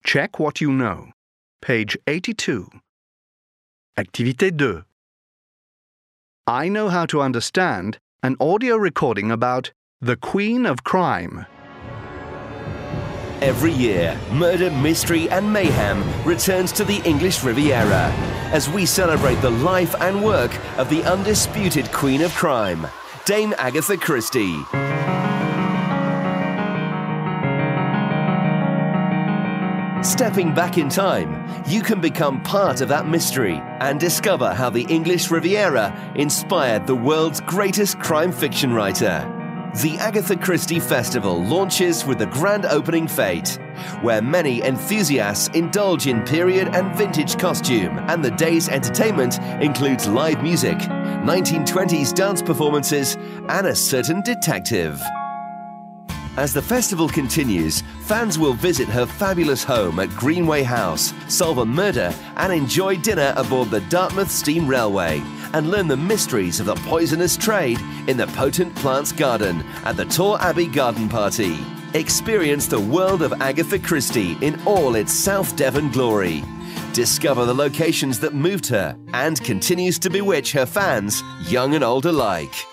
Check what you know. Page 82. Activité 2. I know how to understand an audio recording about the Queen of Crime. Every year, murder, mystery and mayhem returns to the English Riviera as we celebrate the life and work of the undisputed Queen of Crime, Dame Agatha Christie. Stepping back in time, you can become part of that mystery and discover how the English Riviera inspired the world's greatest crime fiction writer. The Agatha Christie Festival launches with the grand opening fete, where many enthusiasts indulge in period and vintage costume, and the day's entertainment includes live music, 1920s dance performances, and a certain detective. As the festival continues, fans will visit her fabulous home at Greenway House, solve a murder, and enjoy dinner aboard the Dartmouth Steam Railway, and learn the mysteries of the poisonous trade in the Potent Plants Garden at the Tor Abbey Garden Party. Experience the world of Agatha Christie in all its South Devon glory. Discover the locations that moved her and continues to bewitch her fans, young and old alike.